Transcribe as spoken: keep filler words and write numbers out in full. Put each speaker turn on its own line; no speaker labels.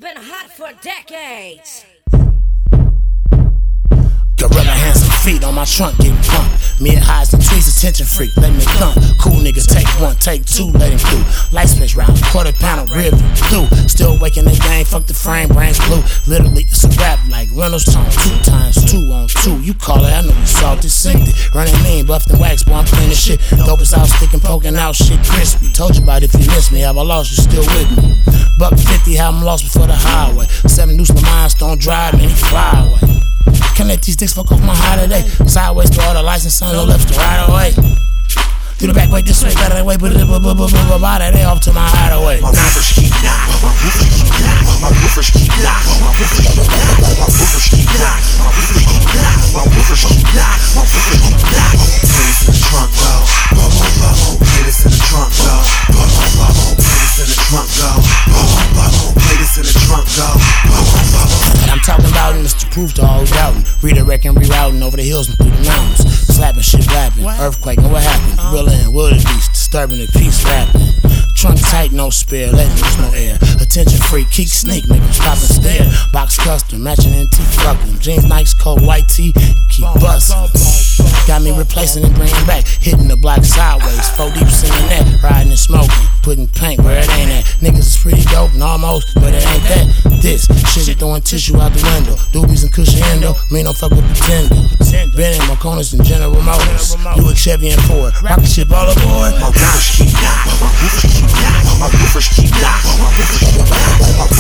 been hot for decades.
Gorilla hands and feet on my trunk, getting pumped. Mid highs and tweets, attention freak, let me thump. Cool nigga, take one, take two, let him through. Light switch round, quarter pound of rib through. Still waking the game, fuck the frame, brains blue. Literally, it's a rap like Reynolds tone. Two times two on two, you call it, I know you salted, synced it. Running mean, buffed and waxed, boy, I'm playing this shit. Dope is out, sticking, poking out, shit crispy. Told you about if you miss me, have I lost, you still with me. Buck fifty, how I'm lost before the highway. Seven deuce, my minds don't drive, man, he fly away. Can't let these dicks fuck off my holiday. Sideways to all the license signs, no left to right away. Do the back way, this way, better way, but body they off to my hideaway.
My woofers keep knock, my woofers keep knock, my woofers keep knock, my woofers keep knock, my woofers keep knock, my woofers keep knock, my woofers keep knock, my woofers keep knock. Play this in the trunk, go. Bubble, bubble. Play this in the trunk, go. Bubble, bubble. Play this in the trunk, go. Bubble, bubble. Play this in the trunk, go. Bubble, bubble.
I'm talking about Mister Proof to all doubting. Redirecting, rerouting over the hills and through the mountains. Slapping shit, rapping, earthquake, and what happened? Gorilla and wildebeest, disturbing the peace, rapping. Trunk tight, no spare, letting loose, no air. Attention freak, keep sneak, make them stop and stare. Box custom, matching in teeth, fuck them. Jeans, Nikes, coat, white tee, keep bustin'. Got me replacing and bringing back, hitting the block sideways. Four deep singing that, riding and smoking, putting paint where it ain't at. Niggas is pretty dope and almost, but it ain't that. This shit is throwing tissue out the window. Doobies and cushion endo, me no fuck with the tender. Been in Marconis and General Motors. You a Chevy and Ford, rocket ship all aboard.
My woofers keep knock, my woofers keep knock, my woofers keep knock, my woofers keep knock, my